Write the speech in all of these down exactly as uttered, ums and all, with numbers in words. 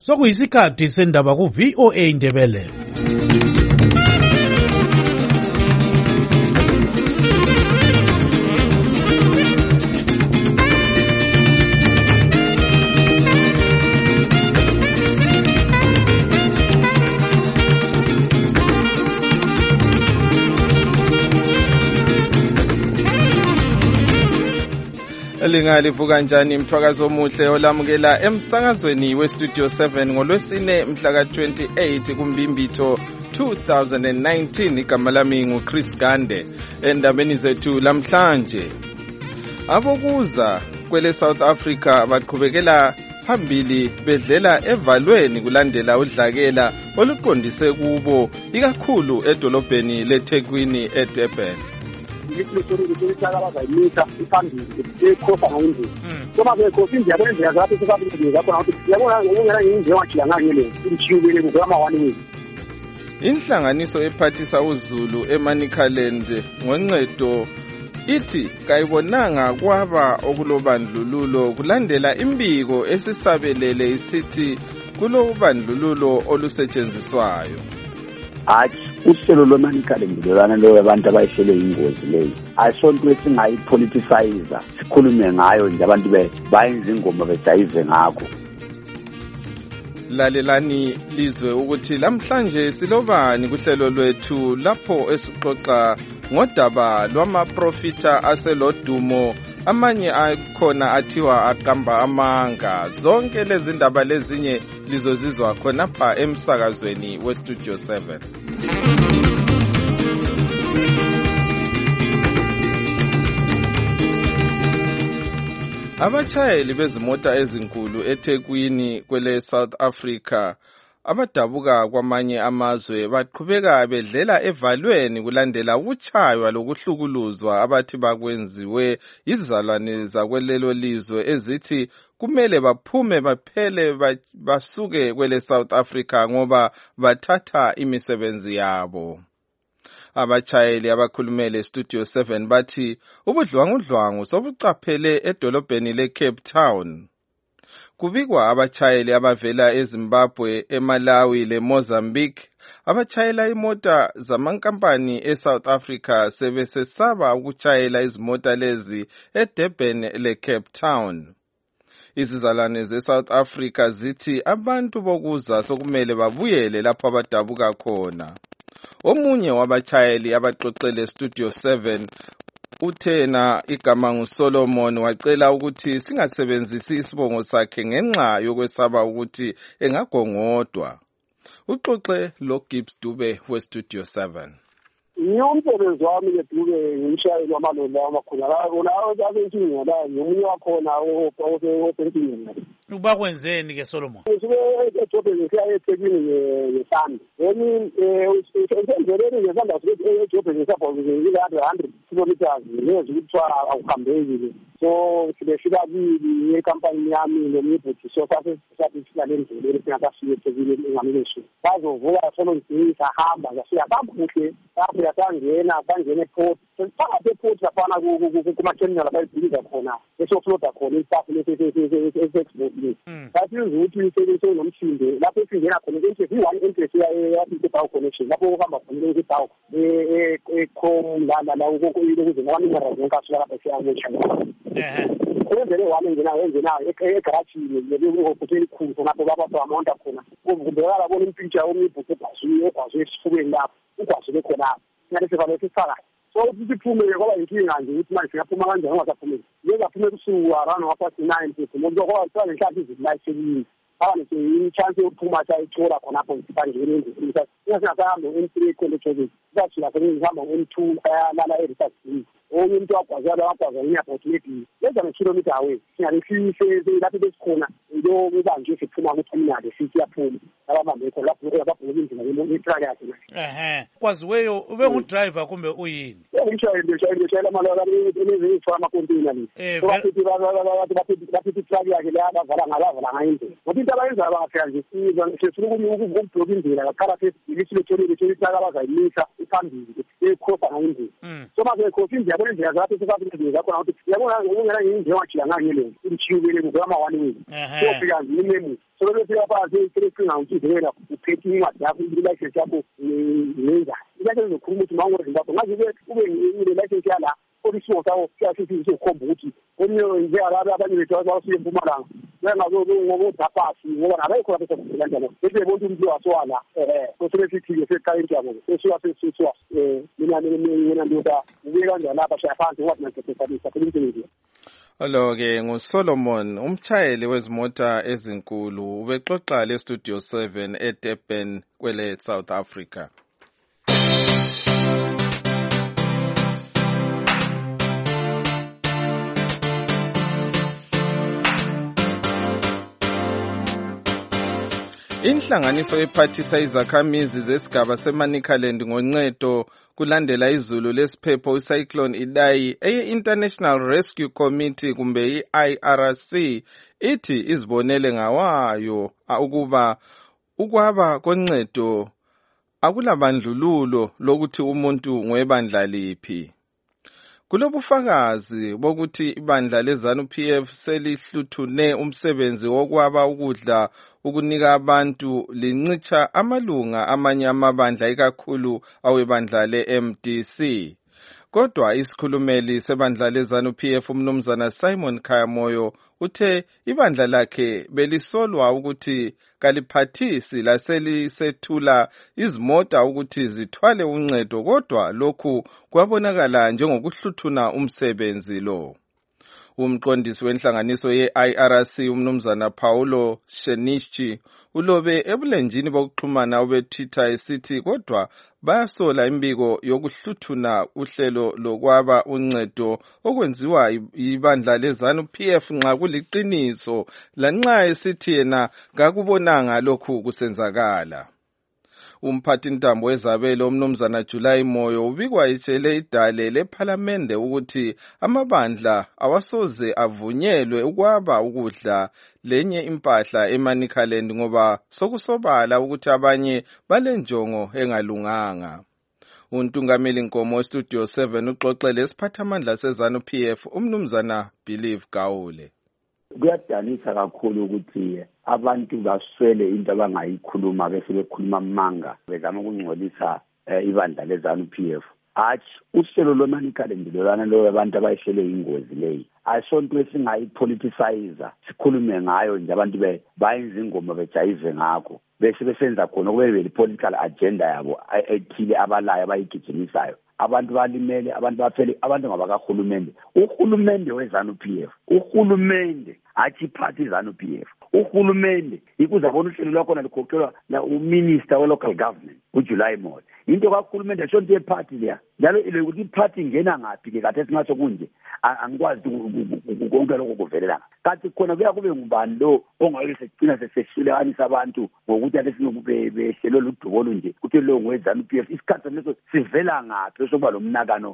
Sokuyisikhathi sendaba ku V O A Ndebele. Lingalivuka kanjani imthwakazo omuhle olamukela emsakazweni we Studio seven ngolwesine mhla ka twenty-eight kuMbimbitho two thousand nineteen. Igama lami nguChris Gande. Endabeni zethu lamhlanje, abokuza kwele South Africa baqhubekela phambili bedlela evalweni kulandela udlakela oluqondise kubo ikakhulu edolobheni leThekwini eDurban. Ngihlekile ukuthi abazayimisa iphambili ekhofa ngayindi ngoba ke khosi nje abenze yazathi sokabili lapho nathi yabona ngiyena ngiyinje wajila nganyele imchiyubele ngama one week. Inhlanganiso ephathisa uZulu eManicaland ngoncedo ithi kayibonanga kwaba okulobandlululo kulandela imbiko esisabelele isithi kulobandlululo olusetshenziswayo. Athi uhlelo lwemanicalend lolana lo abantu abayishele ingozi leyo ayisonto esingayipoliticize sikhulume ngayo nje abantu be bayenza ingoma bedayize ngakho. Lalelani lizwe ukuthi lamhlanje silobani kuhlelo lwethu lapho esixoxa ngodaba lwamaprofita aselodumo, amanye akhona athiwa aqamba amanga. Zonke lezi ndaba lezinye lizozizwa khona pha emsakazweni we Studio seven. Abachayeli bezimota ezinkulu eThekwini kwele South Africa abadabuka kwamanye amazwe baqhubeka bedlela evalweni kulandela ukuchaywa lokuhlukuluzwa abathi bakwenziwe izizalwane zakwelelo lizwe ezithi kumele baphume baphele basuke kwele South Africa ngoba bathatha imisebenzi yabo. Abachayeli abakhulumele Studio seven bathi ubudlwangudlwangu sobucaphele edolobheni leCape Town. Kubikwa abachayeli abavela eZimbabwe, eMalawi leMozambique abachayela imota zamankampani eSouth Africa sebesesaba ukuchayela izimota lezi eDurban leCape Town. Izizalwane zeSouth Africa zithi abantu bokuza sokumele babuyele lapho abadabuka khona. Omunye wabachayeli abaxoxele Studio seven uthena igama nguSolomon wacela ukuthi singasebenzisi isibongo sakhe ngenxa yokwesaba ukuthi engagongodwa. Uxoxe lo Gibbs Dube we Studio seven. Ngiyomsebenzi wami leDube ngishayela amaloli amakhulu la abenzinga la ngomunye wakhona osebentinini. Uba kwenzeni ke Solomon? Sibe eJobeni siya eThekwini ngesandi. Yini usenzele ngesanda sibe eJobeni sapho ngile one hundred kilometers lezi kuthiwa akuhambeki. So sibe sibabili yecompany yami nomibhuthi so sathi sathi silale endleleni singakafiki eThekwini engameleshi. Bazovuka solo ngithi sahamba ngasiya kabuhle lapho yasangena sangena ePort. Sesiphakathi ePort lapha kuma terminal abayibhilika khona. Bese floda khona istaff lesi Bathi ukuthi sebenze nomthinde lapho singena khona into i-one interest yathi i-power connection lapho uhamba khona i-power eh ecom la la ukuze nabanye barazonke asukela besiyangosha. Eh Kwenzele wami ngena ngena egarage leyo hotel khulu lapho baba amonta khona. Kumbe yalabona impicture omibhuku ebhazini ebhazini esifubeni lapho ukwazile khona. Ngathi sivale sifaka so siphume ngoba inkinga nje ukuthi manje siyaphuma kanjani ungasaphumi. Yeka phuma kusuku around half past nine futhi ngoba kwaba ngihlathi izilayishini abantu nje chance yokuphuma cha ithola khona lapho ngiphandle endlini singahamba ngo M three college bathi lapho ngihamba ngo M two ayalala eresearch onye umuntu wagwazela wagwaza inyaport lady leza ne kilometer away singalifihle lapho besikhona into ubanje siphuma ku terminal sithi yaphuma ababambe khona lapho ababhuka indlela yetrack yakhe. Ehhe kwaziweyo ube ngudriver kumbe uyini? Ngishayele ngishayele ngishayela amalala lezifama amakontainer lezi bathi bathi bathi bathi itrack yakhe la bavala ngabavala ngayinde ngoba into abayenza abafika nje sifuna ukubhloka indlela ngaphakathi isilo tholile itrack abazayimisa iphambili ekhofa ngayinde so manje khosi nje yabona yazathi sokabili lapho nathi yabona ngiyena ngiyinje wajila nganyele imchiyubele ngama one week. So fika nje imemu so befika phansi secinga ukuthi wena uphethe incwadi yakho i-license yakho nenza ilake ngizokhuluma ukuthi mawungore Zimbabwe ngaze ube ne-license yala olisho sawo siyasithi sokhomba ukuthi omnye nje abanye bethu abasuke eMpumalanga ngengazokubapasi ngoba nabayikho lapho kanjalo bese bonke umuntu waswala eh sosebesithi seqaleni yabo sesuka sesuka eh mina mina ndoda ubike kanjalo lapha shaya phansi wathi nasebenzisa phela. Alo-ke nguSolomon umtshayeli wezimota ezinkulu ubexoxa le Studio seven eDurban kwele South Africa. Inhlanganiso ephathisa izakhamizi zesigaba seManicaland ngoncedo kulandela izulu lesiphepho icyclone Idai eye-International Rescue Committee kumbe i-I R C ithi izibonele ngawayo ukuba ukwaba koncedo akulabandlululo lokuthi umuntu ngwebandla liphi. Kulobufakazi bokuthi ibandla leZANU-P F selihluthune umsebenzi wokwaba ukudla ukunika abantu lincitsha amalunga amanye amabandla ikakhulu awebandla le-M D C. Kodwa isikhulumeli sebandla leZANU-P F umnumzana Simon Khayamoyo uthe ibandla lakhe belisolwa ukuthi kaliphathisi laselisethula izimota ukuthi zithwale uncedo kodwa lokhu kwabonakala njengokuhluthuna umsebenzi lo. Umqondisi wenhlanganiso ye-I R C umnumzana Paulo Shenichi ulobe ebulenjini bokuxhumana obe-Twitter esithi kodwa bayasola imbiko yokuhluthuna uhlelo lokwaba uncedo okwenziwa ibandla leZANU-P F nxa kuliqiniso lanxa esithi yena kakubonanga lokhu kusenzakala. Umphathi ntambo wezabelo umnumzana July Moyo ubikwa itshele idale lephalamende ukuthi amabandla awasoze avunyelwe ukwaba ukudla lenye impahla eManicaland ngoba sokusobala ukuthi abanye balenjongo engalunganga. Untungameli Nkomo weStudio seven uxoxele isiphathamandla seZANU-P F umnumzana Believe Gaule. Kuyadanisa kakhulu ukuthi abantu baswele into abangayikhuluma bese bekhuluma amanga bezama ukungcolisa ibandla leZANU-P F. Athi uhlelo lweManicaland lolana lo abantu abayihlele ingozi leyi asonto esingayipoliticize sikhulume ngayo nje abantu be bayenza ingoma bejayive ngakho bese besenza khona kube le-political agenda yabo ethile abalayo abayigijimisayo. Abantu balimele, abantu baphele, abantu ngabakahulumende. Uhulumende weZANU-P F, uhulumende athi party ZANU-P F. Uhulumende ikuzabona uhlelo lwakho nalikhokelwa la uminister we local government uJuly Moyo. Into kahulumende shonke party leya. Njalo ile ukuthi party ngena ngaphi ke kade singaso kunje angikwazi konke lokho kuvelelana. Kanti khona kuya kube ngubani lo ongayike secina sesehlulekanisa abantu ngokuthi ade sinokube behlelo ludubolo nje kuthi lo ngweZANU-P F isikhathi leso sivela ngaphi sokuba lo mnakano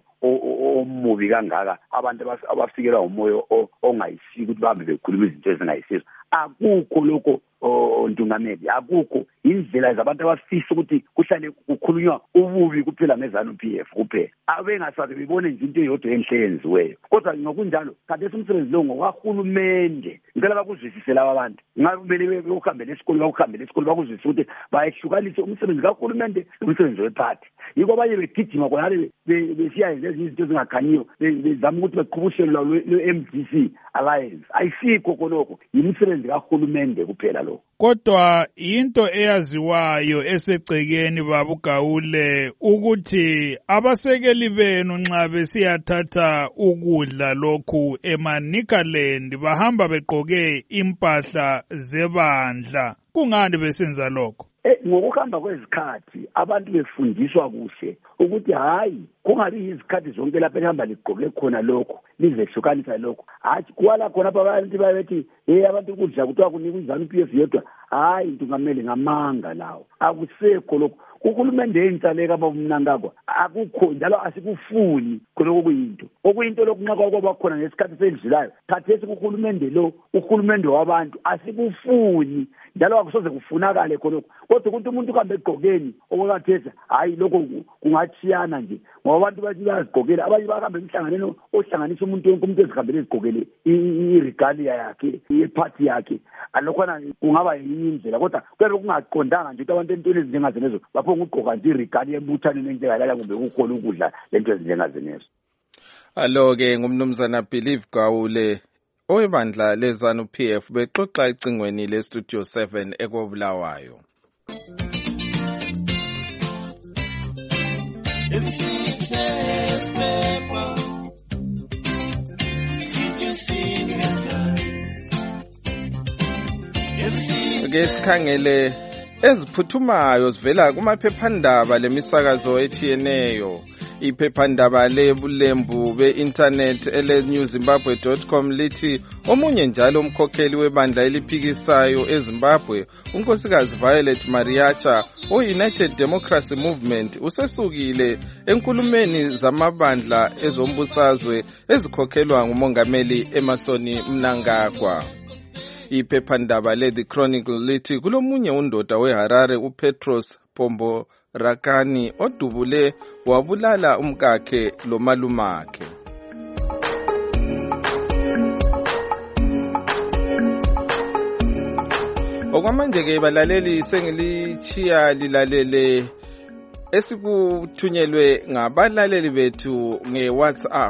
omubi kangaka abantu abafikelwa umoyo ongayisiki ukuthi bahambe bekhuluma izinto ezingayisizo. Akukho lokho ontungameli, akukho indlela zabantu abafisa ukuthi kuhlale kukhulunywa ububi kuphela ngeZANU-P F kuphela. Abengasabe bebone nje into eyodwa enhle yenziweyo. Kodwa ngokunjalo kanti umsebenzi lo ngokwahulumende ngicela bakuzwisise laba bantu. Ngakumele beyohambela esikole bakuhambela esikole bakuzwisise ukuthi bayehlukanise umsebenzi kahulumende nomsebenzi wephathi. Yiko abanye begijima khona besiya lezi izinto ezingakhanyiyo bezama ukuthi beqhubushele le-M D C alliance. Ayisikho khonokho yimisebenzi kahulumende kuphela lo. Kodwa into eyaziwayo esegcekeni babuGawule ukuthi abasekeli benu nxa besiyathatha ukudla lokhu eManicaland bahamba begqoke impahla zebandla. Kungani besenza lokho? Eh ngokuhamba kwezikhathi abantu befundiswa kuhle ukuthi hayi kungabi izikhathi zonke lapha ehamba ligqoke khona lokho lizehlukanisa lokho. Hathi kwala khona abantu bayethi hey abantu ukudla kuthiwa kunika iZANU-P F yedwa. Hayi ntungameli ngamanga lawo akusekho lokho. Uhulumende yensaleka abamnangakwa akukho njalo asikufuni khonoko kuyinto okuyinto lokunqaka kwaba khona ngesikhathi sedlulayo. Thathesi uhulumende lo uhulumende wabantu asikufuni njalo akusoze kufunakale khonokho kodwa ukuthi umuntu uhambe egqokeni okwakathetha hayi lokho kungathiyana nje ngoba abantu bathi bayazigqokela abanye bahambe emhlanganweni ohlanganisa umuntu wonke umuntu ezihambele ezigqokele iregalia yakhe iphathi yakhe alokhona kungaba yindlela kodwa kuyabe kungaqondanga nje ukuthi abantu entweni ezinjengazenezo baphonga ugqoka nje iregalia ebuthaneni enjengalala kumbe kukhona ukudla lento ezinjengazenezo. Alo-ke ngumnumzana Believe Gawule owebandla lezanu P F bexoxa ecingweni le-Studio seven ekobulawayo. Ke sikhangele eziphuthumayo zivela kumaphephandaba lemisakazo etshiyeneyo. Iphephandaba lebulembu be-internet ele-newzimbabwe dot com lithi omunye njalo umkhokheli webandla eliphikisayo eZimbabwe unkosikazi Violet Mariacha o-United Democracy Movement usesukile enkulumeni zamabandla ezombusazwe ezikhokhelwa ngumongameli Emmerson Mnangagwa. Iphephandaba le-The Chronicle lithi kulomunye undoda weHarare uPetros Pombo Rakani odubule wabulala umkakhe lomalumakhe. Okwamanje ke balaleli sengilichiya lilalele esikuthunyelwe ngabalaleli bethu ngeWhatsApp.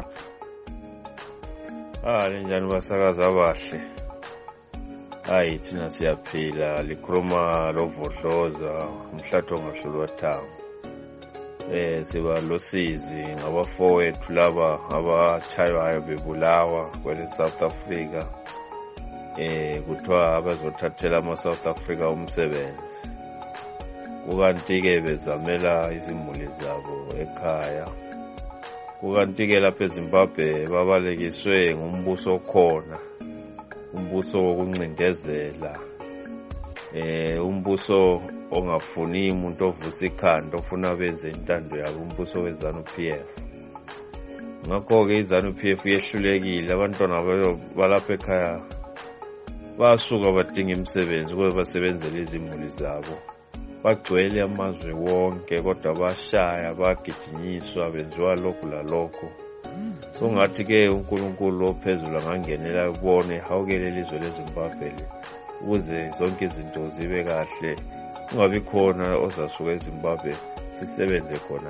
Ah njani basakaza abahle. Hayi thina siyaphila likhuluma lovodloza umhlatho ngahlulwa thango. Eh siba losizi ngabafowethu laba abathaywayo bebulawa kwele South Africa. Eh kuthiwa abazothathela ama South Africa umsebenzi. Kukanti ke bezamela izimuli zabo ekhaya. Kukanti ke lapha eZimbabwe babalekiswe ngumbuso okhona. Umbuso wokuncindezela eh umbuso ongafuni umuntu ovusa ikhanda ofuna benze intando yabo umbuso weZanu P F. Ngakho ke iZanu P F yehlulekile abantwana balapha ekhaya basuka badinga imisebenzi ukuba basebenzele izimuli zabo bagcwele amazwe wonke kodwa bashaya bagijinyiswa benziwa lokhu lalokho. So ngathi ke uNkulunkulu ophezulu angangenela ubone hawukele ilizwe leZimbabwe ukuze zonke izinto zibe kahle kungabi khona ozasuka eZimbabwe sisebenze khona.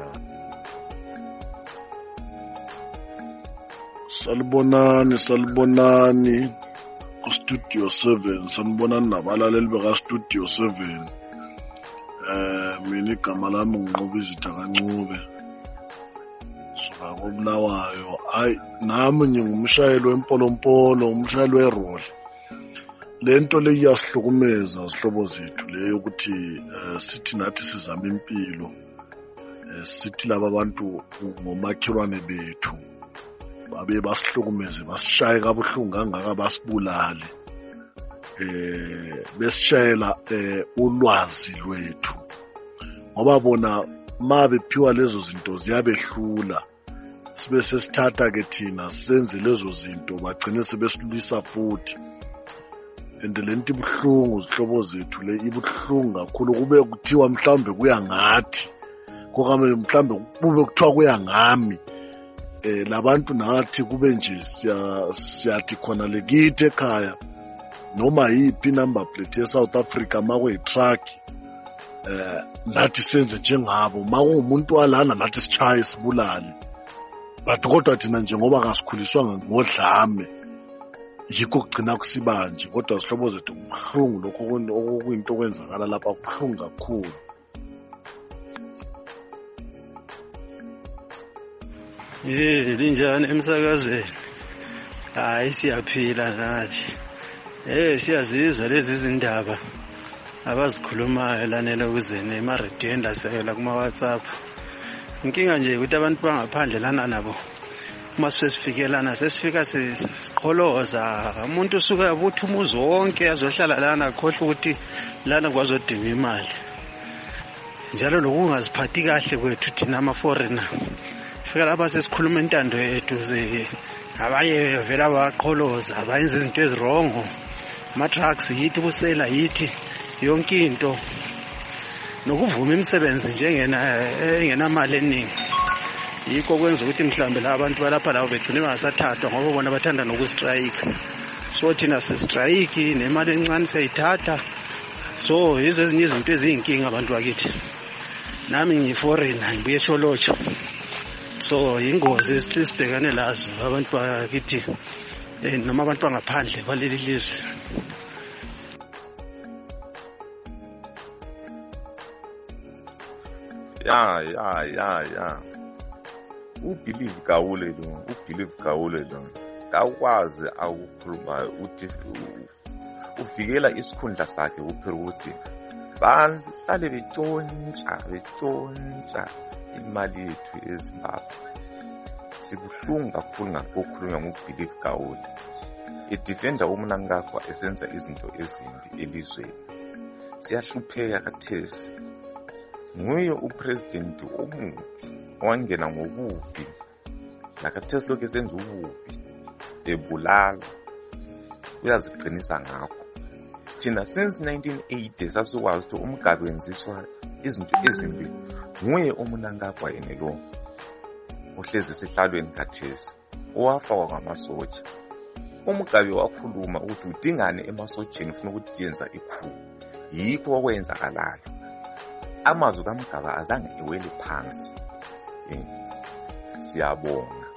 Salibonani salibonani ku Studio seven sanibonani nabalaleli beka Studio seven. Eh mina igama lami nginqobizitha kancube. Ngobulawayo hayi nami ngingumshayeli wempolompolo umshayeli weroli lento le iyasihlukumeza sihlobo zethu leyo ukuthi sithi nathi sizama impilo sithi laba bantu ngomakhelwane bethu babe basihlukumeze basishaye kabuhlungu kangaka basibulale eh besishayela ulwazi lwethu ngoba bona mabe phiwa lezo zinto ziyabehlula sibe sesithatha ke thina senze lezo zinto bagcine sebesilwisa futhi ende lento ibhlungu zihlobo zethu le ibhlungu kakhulu kube kuthiwa mhlambe kuya ngathi kokame mhlambe kube kuthiwa kuya ngami eh labantu nathi kube nje siyathi khona lekithi ekhaya noma yipi number plate ye South Africa makwe truck eh nathi senze njengabo makuumuntu walana nathi sichaye sibulale but kodwa thina njengoba kasikhuliswanga ngodlame yikho kugcina kusibanje kodwa sihlobo zethu kubhlungu lokho okuyinto kwenzakala lapha kubhlungu kakhulu. Eh linjani emsakazweni hayi siyaphila nathi eh siyazizwa lezi izindaba abazikhulumayo lanele ukuzene ema radio endasela kuma WhatsApp. Inkinga nje ukuthi abantu bangaphandle lana nabo uma sesifikelana sesifika siqholoza umuntu usuka yabuthi umuzi wonke azohlala lana khohle ukuthi lana kwazodinga imali njalo lokungaziphathi kahle kwethu thina ama foreigner fika lapha sesikhuluma intando yethu ze abaye vela baqholoza abayenza izinto ezirongo ama trucks yithi kusela yithi yonke into nokuvuma imisebenzi njengena engenamali eningi. Yikho kwenza ukuthi mhlambe la abantu balapha lawo begcine bangasathathwa ngoba bona bathanda nokustrike. So thina sistrike nemali encane siyayithatha. So yizo ezinye izinto eziyinkinga abantu bakithi. Nami ngiyi-foreigner ngibuye eSholotsho. So ingozi esibhekane lazo abantu bakithi noma abantu bangaphandle kwaleli lizwe. ya ya ya ya ubelieve Gaule lo ubelieve Gaule lo akwazi akukhulumayo uthi uvikela isikhundla sakhe kuphela ukuthi bahlale betshontsha betshontsha imali yethu eZimbabwe. Sibuhlungu kakhulu ngokukhulunywa ngobelieve Gaule edefenda uMnangagwa esenza izinto ezimbi elizweni. Siyahlupheka kathesi. Nguye upresident omubi owangena ngobubi nakathesi lokho esenza ububi ebulala uyaziqinisa ngakho. Thina since nineteen eighty sasikwazi ukuthi uMgabe wenziswa izinto ezimbi nguye uMnangagwa yenelo ohlezi esihlalweni kathesi owafakwa ngamasotsha. uMgabe wakhuluma ukuthi udingane emasotsheni ufuna ukuthi yenza ikhulu. Yikho okwenzakalayo. Amazwi kaMgabe azange ewele phansi. Eh siyabonga.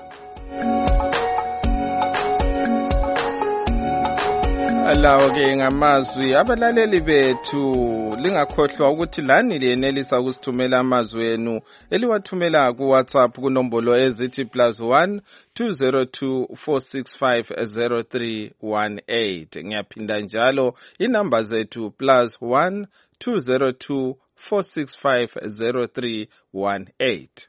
Alawo ke ngamazwi abalaleli bethu lingakhohlwa ukuthi lani liyenelisa ukusithumela amazwi enu eliwathumela ku WhatsApp kunombolo ezithi plus one two zero two four six five zero three one eight. Ngiyaphinda njalo inamba zethu plus one two zero two four six five zero three one eight.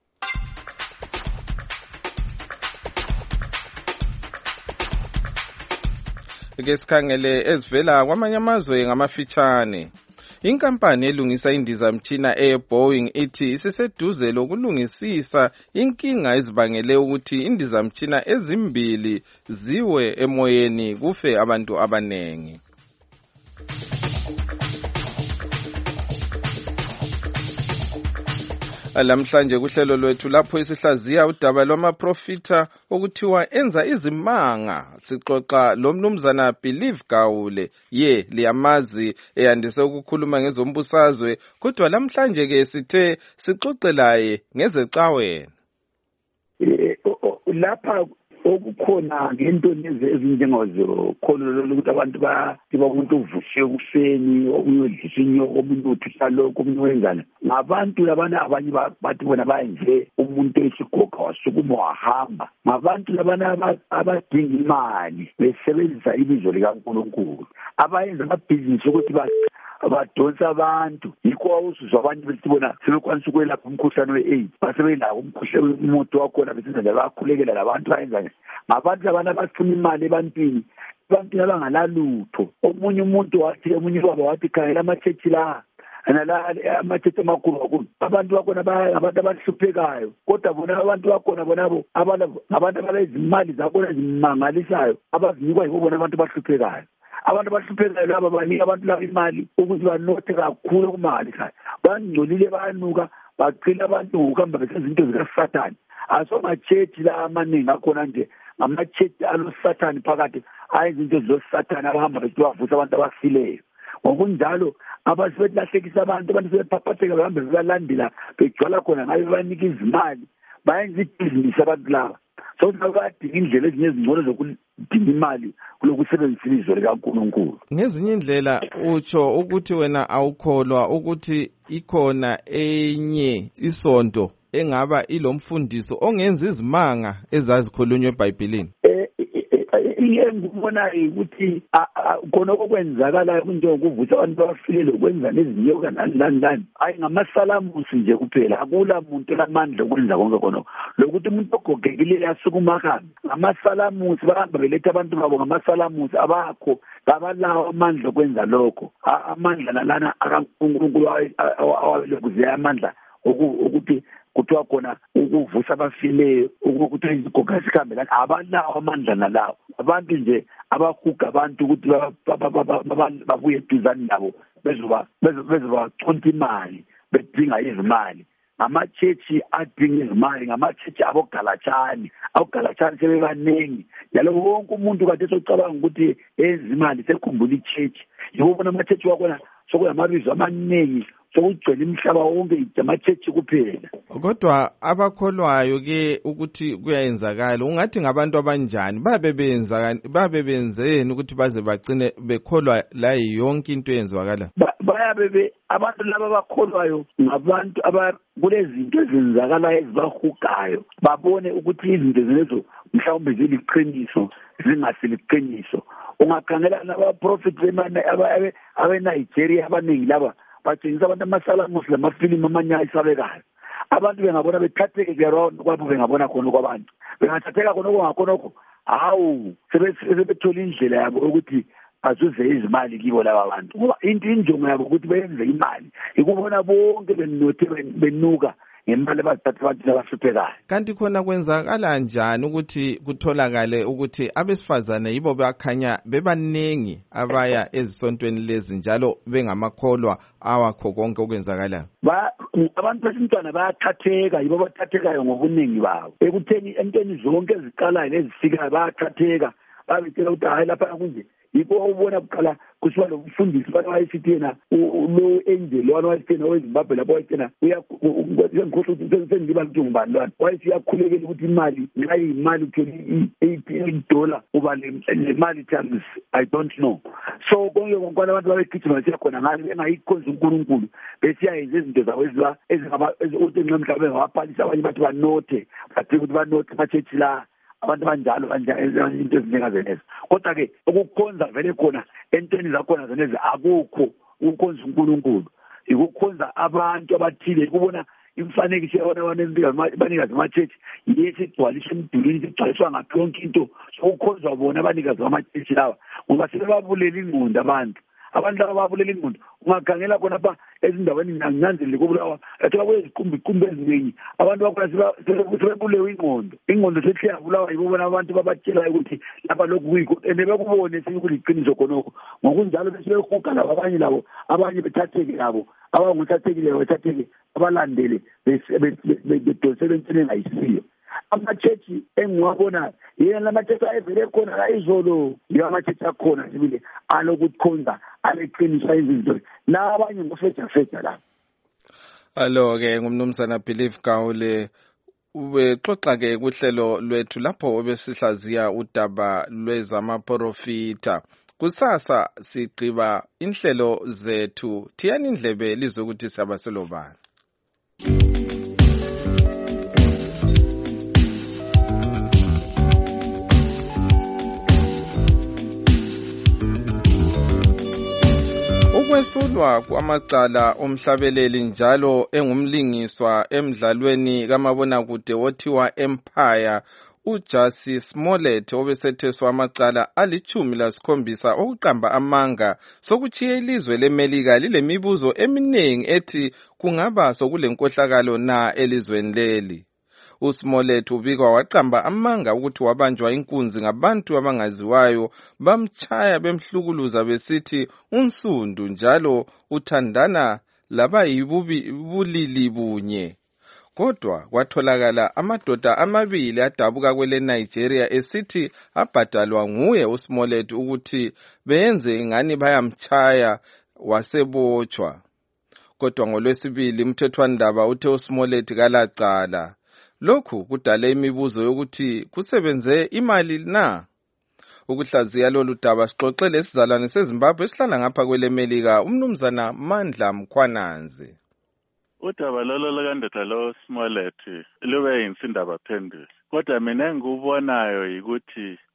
Ke sikhangele ezivela kwamanye amazwe ngamafitshane. Inkampani elungisa indizamtshina eBoeing ithi isiseduze lokulungisisa inkinga ezibangele ukuthi indizamtshina ezimbili ziwe emoyeni kufe abantu abanengi. Lamhlanje kuhlelo lwethu lapho isihlaziya udaba lwamaprofita okuthiwa enza izimanga. Sixoxa lomnumzana Believe Gaule ye liyamazi eyandise ukukhuluma ngezombusazwe, kodwa lamhlanje ke sithe sixoxe laye ngezecaweni. Lapha okukhona ngento lezi ezinjengozo khona lokuthi abantu bathi umuntu uvushe kuseni okuyodlisa inyoko omunye uthisa lokho omunye wenzana ngabantu labana abanye bathi bona bayenze umuntu esigoga wasukuma wahamba ngabantu labana abadinga imali besebenzisa ibizo likaNkulunkulu abayenza amabhizinisi ukuthi abadonsa abantu yikho awusuzwa abantu besibona sebekwanisa ukwelapha umkhuhlane we-AIDS basebelawo umkhuhlane umuntu wakhona besenza njalo bakhulekela labantu bayenza ngabantu abana bafuna imali ebantwini abantu abangalalutho. Omunye umuntu wathi omunye baba wathi khayela amachechi la anala amachechi amakhulu kakhulu abantu bakhona abantu abahluphekayo kodwa bona abantu bakhona bonabo abantu abalezimali zabona zimangalisayo abazinikwa yibo bona abantu bahluphekayo. Abantu bahluphekayo laba banika abantu laba imali ukuthi banothe kakhulu kumali khaya bangcolile bayanuka bacila abantu ngokuhamba besenza izinto zikaSathane. Asomachechi la amaningi akhona nje amachechi aloSathane phakathi ayenza izinto zoSathane abahamba bewavusa abantu abafileyo. Ngokunjalo abasebelahlekisa abantu abantu sebephaphetheka behambe bebalandela begcwala khona ngabe banika izimali bayenza ibhizinisi abantu laba. So bakadinga indlela ezinye ezingcono zokudinga imali kulokusebenzisa ilizwi likaNkulunkulu. Ngezinye indlela utsho ukuthi wena awukholwa ukuthi ikhona enye isonto engaba ilomfundiso ongenza izimanga ezazikhulunywe eBhayibhelini. Engibona ukuthi khona okwenzakala kunjengokuvusa abantu abafile ukwenza nezinyoka nani nani ayi ngamasalamusi nje kuphela akula muntu lamandla okwenza konke khona lokuthi umuntu ogogekile asukuma khona ngamasalamusi bahamba beletha abantu babo ngamasalamusi abakho babalawo amandla okwenza lokho amandla nalana akaNkulunkulu awalokuze amandla ukuthi kuthiwa khona ukuvusa abafileyo ukuthi izigoga sikhambelana abanawo amandla nalawo abantu nje abahuga abantu ukuthi babuye eduzane nabo bezoba bezoba conta imali bedinga izimali ngamachechi adinga izimali ngamachechi abogalatshani abogalatshani sebebaningi njalo wonke umuntu kade socabanga ukuthi ezimali sekhumbula ichechi yibona amachechi wakhona sokuyamabizo amaningi sokugcwele imhlaba wonke amachechi kuphela. Kodwa abakholwayo ke ukuthi kuyayenzakala ungathi ngabantu abanjani babe benza babe benzeni ukuthi baze bagcine bekholwa la yonke into eyenzakala? Bayabe abantu laba bakholwayo ngabantu abakulezinto ezenzakala ezibahugayo babone ukuthi izinto lezo mhlawumbe ziliqiniso zingasiliqiniso. Ungakhangela laba prophet bemana abe abe Nigeria abaningi laba batshengisa abantu amasalamusi lamafilimu amanye ayisabekayo. Abantu bengabona bethatheke around kwabo bengabona khona kwabantu bengathatheka khona okungakhonokho hawu sebethola indlela yabo ukuthi azuze izimali kibo laba bantu ngoba into injongo yabo ukuthi benze imali ikubona bonke benothe benuka ngemali abazithatha abantu abahluphekayo. Kanti khona kwenzakala njani ukuthi kutholakale ukuthi abesifazane yibo bakhanya bebaningi abaya ezisontweni lezi njalo bengamakholwa awakho konke okwenzakala? Ba abantu besintwana bayathatheka yibo bathathekayo ngobuningi babo ekutheni entweni zonke eziqalayo nezifikayo bayathatheka babitshela ukuthi hayi lapha kunje yiko ubona kuqala kusiba lomfundisi bana wayesithi yena lo angel wona wayesithena weZimbabwe lapho wayesithena uyakhohlwa ukuthi sengiba ukuthi ngubani lwana wayesiyakhulekela ukuthi imali nxa imali uthole eighty dollar uba le mali terms I don't know. So konke konke abantu babegijima siyakhona ngani bengayikhonza uNkulunkulu besiyayenza izinto zabo eziba ezingaba ukuthi ngemhlaba ngabaphalisa abanye bathi banothe bathi ukuthi banothe bachechi la abantu banjalo kanjalo into ezinjengazenezo. Kodwa ke ukukhonza vele khona entweni zakhona zeneze akukho ukukhonza uNkulunkulu ikukhonza abantu abathile kubona imfanekiso yabona abanezibika abanikazi bamachechi yesigcwaliswa emdulini sigcwaliswa ngaphi yonke into sokukhonzwa bona abanikazi bamachechi lawa ngoba sebebabulela ingqondo abantu abantu ababulela ingqondo ungakhangela khona apha ezindaweni nanginanzele kubulawa ethola kweziqumbi iqumbi eziningi abantu bakhona sebebulewe ingqondo ingqondo sehliyabulawa yibona abantu babatshela ukuthi lapha lokhu kuyikho ene bekubone sekuliqiniso khonokho ngokunjalo bese behuga labo abanye labo abanye bethatheke labo abanguthathekile bethatheke abalandele bedonsele entweni engayisiyo. Amachechi engiwabona yena amachechi ayevele khona la izolo yiwo amachechi akhona sibile alokukhonza aleqinisa izinto la abanye ngofeja la. Alo ke ngumnumzana Believe Gaule ubexoxa ke kuhlelo lwethu lapho besihlaziya udaba lwezamaprofita. Kusasa sigqiba inhlelo zethu thiyani indlebe lizwe ukuthi siyabaselo bani. Ukwesulwa kwamacala omhlabeleli njalo engumlingiswa emdlalweni kamabonakude othiwa Empire uJussie Smollett obesetheswa amacala alichumi lasikhombisa okuqamba amanga sokuchiya ilizwe leMelika lilemibuzo eminingi ethi kungaba sokulenkohlakalo na elizweni leli. uSmollett ubikwa waqamba amanga ukuthi wabanjwa inkunzi ngabantu abangaziwayo bamchaya bemhlukuluza besithi unsundu njalo uthandana labayibulili bunye. Kodwa kwatholakala amadoda amabili adabuka kwele Nigeria esithi abhadalwa nguye uSmollett ukuthi beyenze ingani bayamchaya wasebotshwa. Kodwa ngolwesibili umthethwandaba uthe uSmollett kalacala. Lokhu kudale imibuzo yokuthi kusebenze imali na. Ukuhlaziya lolu daba sixoxele isizalwane seZimbabwe esihlala ngapha kwele Melika umnumzana Mandla Mkhwananzi. Udaba lolo lukandoda lo Smollett lube yinsindaba phendula. Kodwa mina engikubonayo ukuthi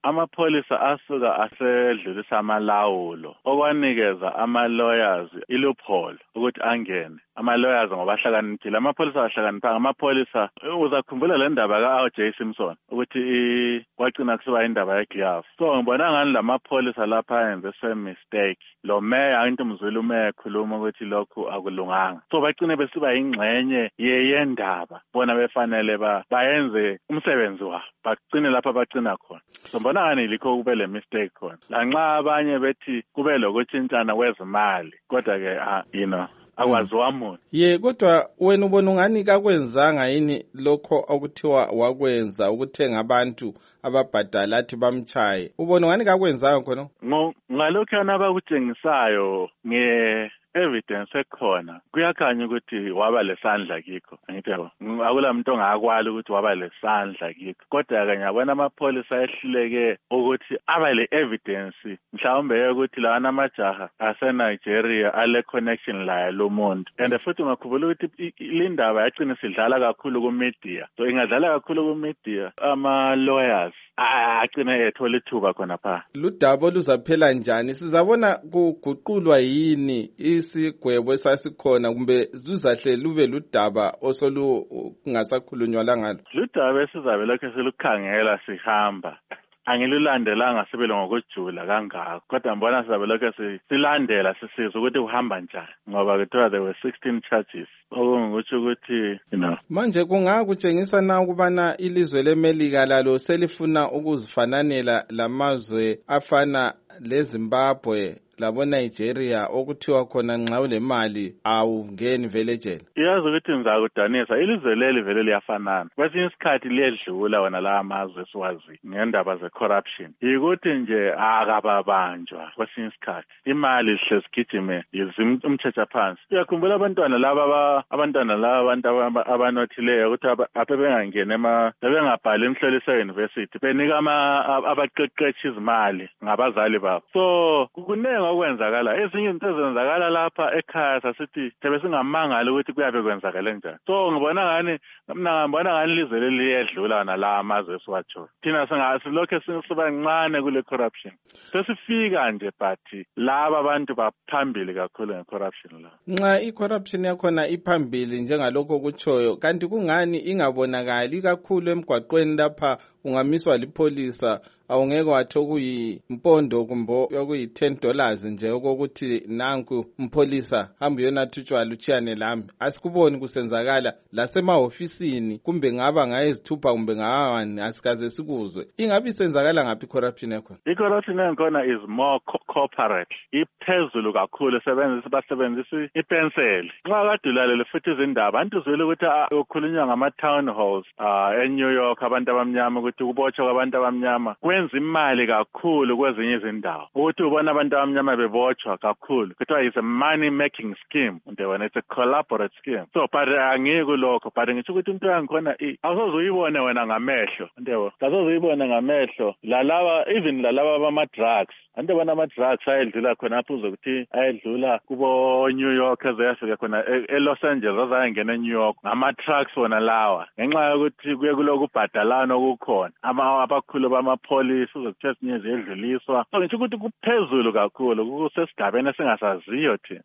amapholisa asuka asedlulisa amalawulo okwanikeza ama-lawyers iloophole ukuthi angene. Ama-lawyers ngoba ahlakaniphile, amapholisa ahlakaniphanga. Amapholisa uzakhumbula le ndaba ka-O J Simpson ukuthi kwagcina kusiba indaba yeGiafu. So ngibona ngani lamapholisa lapha enze se mistake. Lo meya into mzulu umeya ekhuluma ukuthi lokhu akulunganga. So bagcine besiba ingxenye yeyendaba. Bona befanele ba bayenze umsebenzi wabo. Bagcine lapha bagcina khona. So ngibona ngani likho kube le mistake khona. Lanxa abanye bethi kube lokutshintshana kwezimali. Kodwa ke you know akwaziwa umuntu. Ye kodwa wena ubona ungani kakwenzanga yini lokho okuthiwa wakwenza ukuthenga abantu ababhadala athi bamchaye. Ubona ungani kakwenzanga khona? Ngalokho abakutshengisayo nge evidence ekhona kuyakhanya ukuthi waba lesandla kikho. Angithi yabo akula muntu ongakwali ukuthi waba lesandla kikho. Kodwa ke ngiyabona amapholisa ehluleke ukuthi aba le evidence mhlawumbe ukuthi lana amajaha ase Nigeria ale connection la lo muntu. And futhi ngakhumbula ukuthi lindaba yagcina sidlala kakhulu ku media. So ingadlala kakhulu ku media ama lawyers agcina ethola ithuba khona pha. Ludaba luzaphela njani? Sizabona kuguqulwa yini isigwebo esasikhona kumbe zuzahle lube ludaba osolu kungasakhulunywa la ngalo? Ludaba esizabe lokho silukhangela sihamba. Angilulandelanga sibele ngokujula kangako. Kodwa mbona sizabe lokho silandela sisizwe ukuthi uhamba njani. Ngoba kuthiwa there were sixteen charges. Okungukuthi ukuthi you know. Manje kungakutshengisa na ukubana ilizwe leMelika lalo selifuna ukuzifananela lamazwe afana leZimbabwe labo Nigeria okuthiwa khona nxa ulemali awungeni vele ejele. Iyazi ukuthi ngizakudanisa ilizwe leli vele liyafanana. Kwesinye isikhathi liyedlula wona la amazwe esiwazi ngendaba ze corruption. Yikuthi nje akababanjwa kwesinye isikhathi. Imali sihlezi gijime umthetho phansi. Uyakhumbula abantwana laba abantwana laba abantu abanothileyo ukuthi aphe bengangena ema bengabhali imhloliso e-university benika ama abaqeqeshi izimali ngabazali babo. So kukunenga okwenzakala. Ezinye izinto ezenzakala lapha ekhaya sasithi thebe singamangala ukuthi kuyabe kwenzakala njani. So ngibona ngani mina ngibona ngani lizwe leli liyedlula nala amazwe esiwatsho. Thina singasilokho siba ncane kule corruption. Sesifika nje but laba abantu baphambili kakhulu ngecorruption la. Nxa icorruption yakhona iphambili njengalokho kutshoyo kanti kungani ingabonakali kakhulu emgwaqweni lapha ungamiswa lipolisa awungeke wathi okuyimpondo kumbo yokuyi ten dollars nje okokuthi nanku umpolisa hamba yonatha utshwala uchiyane lami. Asikuboni kusenzakala lasemahofisini kumbe ngaba ngayezithupha kumbe ngawani asikaze sikuzwe. Ingabe isenzakala ngaphi corruption yakho? I-corruption yakhona is more co corporate. Iphezulu kakhulu sebenzisa basebenzisa ipenseli. Nxa kadulale futhi izindaba abantu zwele ukuthi ukukhulunywa ngama town halls uh, eNew York abantu abamnyama ukuthi kubotshwa kwabantu abamnyama kwenza imali kakhulu kwezinye izindawo. Ukuthi ubona abantu abamnyama bebotshwa kakhulu kuthiwa is a money making scheme. Ndebona it's a collaborative scheme. So but angike lokho but ngisho ukuthi into yangikhona awuzoyibona wena ngamehlo. Ndebo awuzoyibona ngamehlo lalaba even lalaba bama drugs. Ande bona ama drugs ayedlula khona apho uzokuthi ayedlula kubo New York ezayafika khona eLos Angeles azayengena eNew York ama trucks wona lawa ngenxa yokuthi kuye kuloku bhadalana okukhona ama abakhulu bamapolice uzokuthe ezinye ziyedluliswa. So ngisho ukuthi kuphezulu kakhulu kusesigabeni esingasaziyo thina.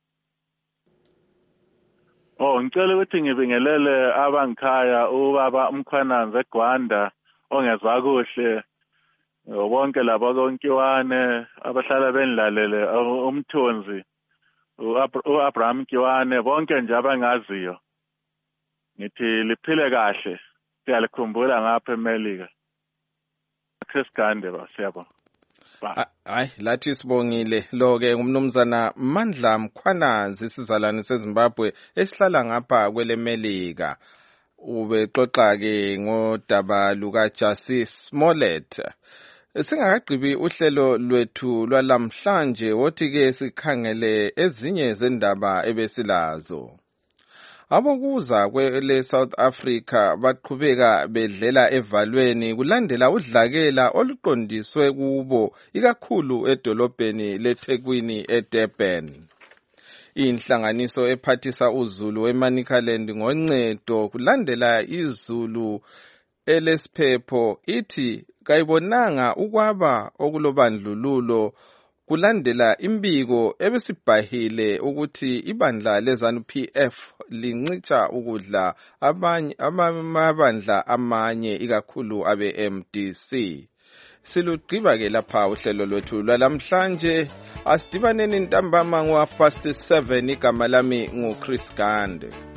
Oh ngicela ukuthi ngibingelele abangikhaya ubaba uMkhwananzi eGwanda ongezwa kuhle bonke labo konkiwane abahlala benilalele umthunzi uAbraham Kiwane bonke nje abangaziyo ngithi liphile kahle siyalikhumbula ngapha eMelika. Chris Gande basiyabo. Hayi lathi sibongile lo ke ngumnumzana Mandla Mkhwananzi isizalwane seZimbabwe esihlala ngapha kweleMelika. Ubexoxa ke ngodaba luka Justice Smollett. Singakagqibi uhlelo lwethu lwalamhlanje wothi ke sikhangele ezinye zendaba ebesilazo. Abokuza kwele South Africa baqhubeka bedlela evalweni kulandela udlakela oluqondiswe kubo ikakhulu edolobheni leThekwini eDurban. Inhlanganiso ephathisa uZulu eManicaland ngoncedo kulandela izulu elesiphepho ithi kayibonanga ukwaba okulobandlululo kulandela imbiko ebesibhahile ukuthi ibandla leZANU P F lincitsha ukudla abanye amabandla amanye ikakhulu abe M D C. Silugqiba ke lapha uhlelo lwethu lwalamhlanje. Asidibaneni ntambama ngo half past seven. Igama lami nguChris Gande.